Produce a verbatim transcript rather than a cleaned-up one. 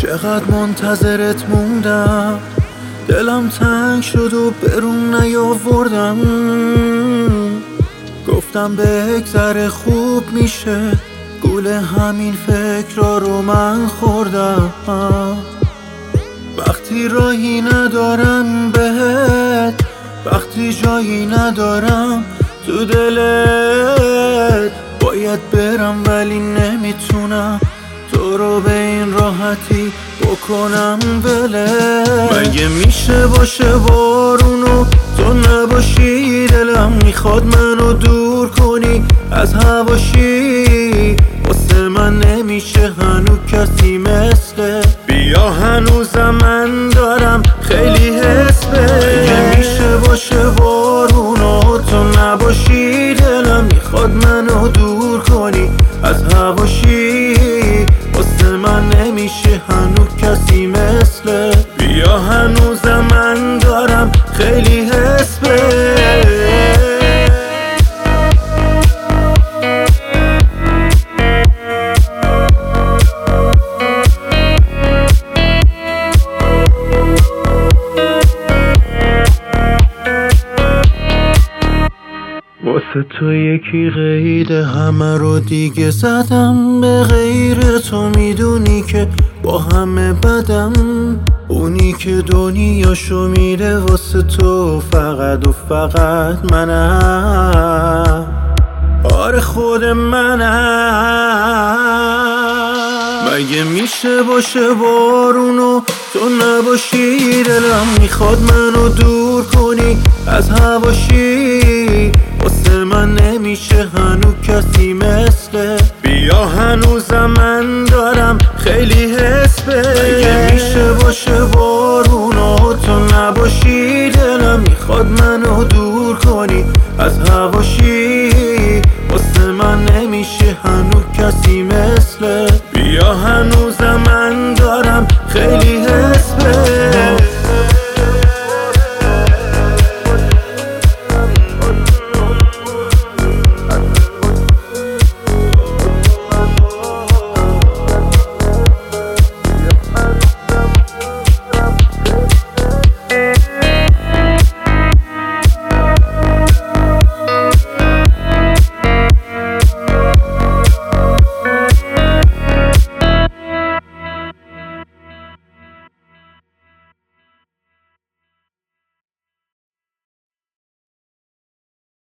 چقدر منتظرت موندم، دلم تنگ شد و برون نیاوردم. گفتم بگذره خوب میشه، گول همین فکرها رو من خوردم. وقتی راهی ندارم بهت، وقتی جایی ندارم تو دلت، باید برم ولی نمیتونم تو رو به این راحتی بکنم ولت. مگه میشه باشه بارونو تو نباشی، دلم میخواد منو دور کنی از هواشی. واسه من نمیشه هنو کسی مثل بیا، هنوزم من دارم خیلی حس به. مگه میشه باشه بارونو تو نباشی، دلم میخواد منو دور کنی از هواشی. واسه من نمیشه هنو کسی مثل بیا، هنوزم من دارم خیلی حس به. واسه تو یکی قید همه رو دیگه زدم، به غیر تو میدونی که با همه بدم. اونی که دنیاشو میره واسه تو فقط و فقط منم، آره خود منم. مگه میشه باشه بارونو تو نباشی، دلم میخواد منو دور کنی از هواشی. واسه من نمیشه هنو کسی مثل بیا، هنوزم من دارم خیلی حس به. مگه میشه باشه بارونو تو نباشی، دلم میخواد منو دور کنی از هواشی. واسه من نمیشه هنو کسی مثل بیا، هنوزم